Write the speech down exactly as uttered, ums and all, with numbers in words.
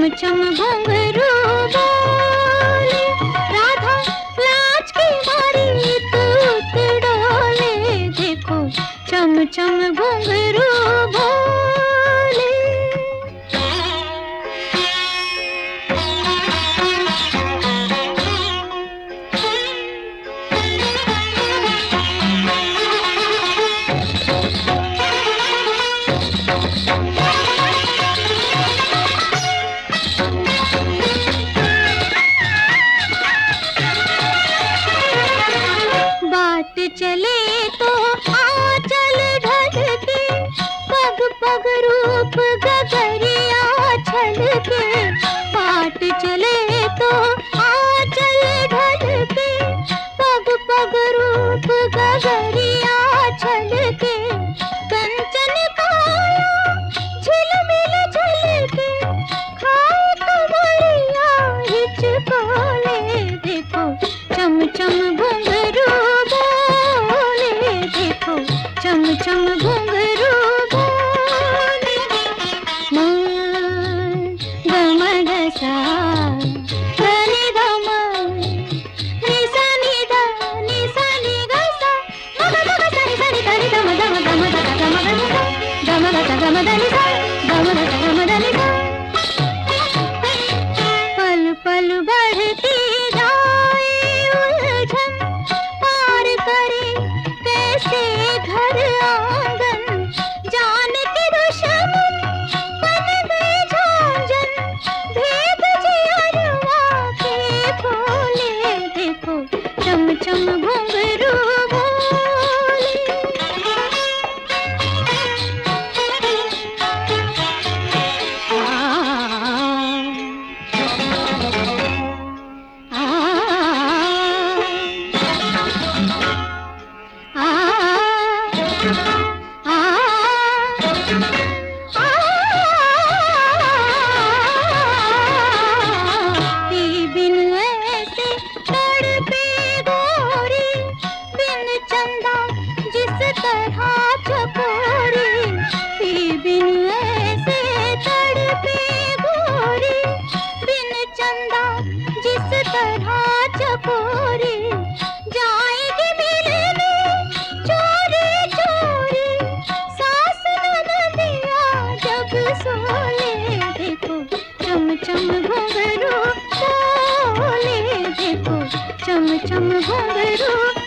चम घुंघरू बोले, राधा लाज की मारी तूत डोले, देखो चम चम घुंघरू बोले। बाट चले तो आंचल ढलके, पग पग रूप गगरिया छलके। बाट चले तो आंचल ढलके, पग पग रूप गगरिया छलके। कंचन काया झिलमिल झलके, खाए कमरिया हिचकोले, देखो चम चम घुंघरू चम चम घुंघरू बोले। गम गसा धनि धम निसा नि ध निसा नि गसा, मग मग सनि सनि धनि धम धम धम ध गम धनि ध गम ग गम धनि ध गम ग गम धनि ध। पल पल बढ़ती जाए उलझन, पार करे कैसे घर आंगन। जान के दुश्मन बन गए झांझन, भेद जियरवा के खोले, देखो चम चम घुंघरू बोले। जिस तरह चकोरी जाएगी मिलने चोरी चोरी, सास ननदिया जब सोले, देखो चम चम घुंघरू बोले, देखो चम चम घुंघरू